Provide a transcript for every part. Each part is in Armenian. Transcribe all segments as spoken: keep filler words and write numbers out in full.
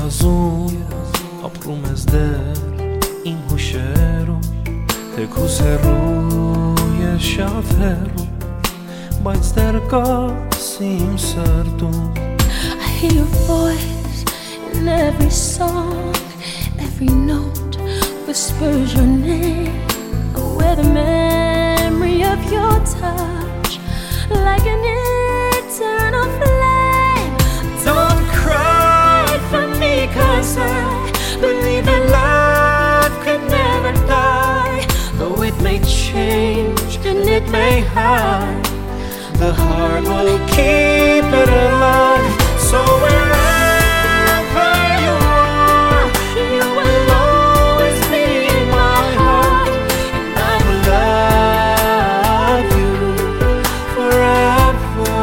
Երազում ապրում ես դեր իմ հուշերում, թեկուզ հեռու ես շատ հեռու, բայց դեռ կաս իմ սրտում. I hear your voice in every song, every note whispers your name. I wear the memory of your touch like an eternal flame. Don't cry for me, 'cause I believe that love could never die. Though it may change and it may hide, the heart will keep it alive. So wherever you are, you will always be in my heart, and I will love you forever.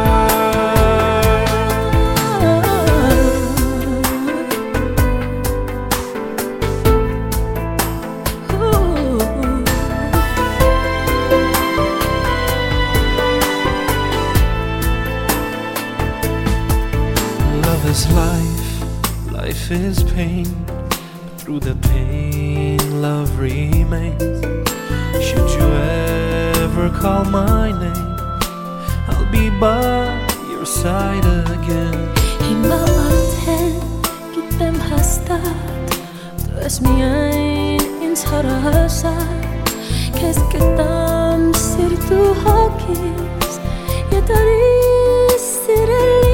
Love is life, life is pain, but through the pain, love remains. Should you ever call my name, I'll be by your side again. Հիմա արդեն գիտեմ հաստատ, դու ես միայն ինձ հարազատ, քեզ կտամ սիրտ ու հոգիս, ետարի սիրելի.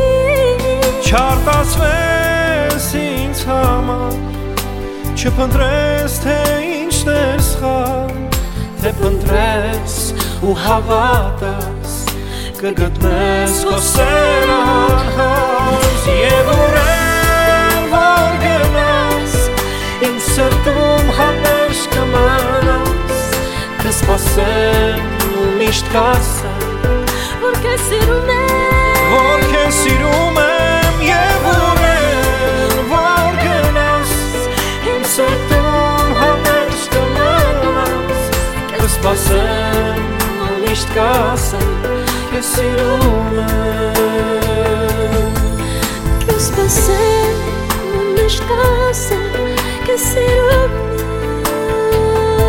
Չարտասվես ինձ համար, չփնտրես թե ինչն է սխալ, թե փնտրես ու հավատաս, կգտնես քո սերը անհաս. Եվ ուրեմն որ գնաս, ինձ սրտում համերժ կմնաս, կսպասեմ ու միշտ կասեմ, որ քեզ սիրում եմ, որ քեզ սիրում եմ. Եվ ուրեմն որ գնաս, ինձ սրտում համերժ կմնաս, կսպասեմ ու միշտ կասեմ, քեզ սիրում եմ. Կսպասեմ ու միշտ կասեմ, քեզ սիրում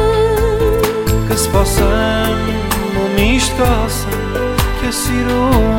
եմ. Կսպասեմ ու միշտ կասեմ, քեզ սիրում եմ.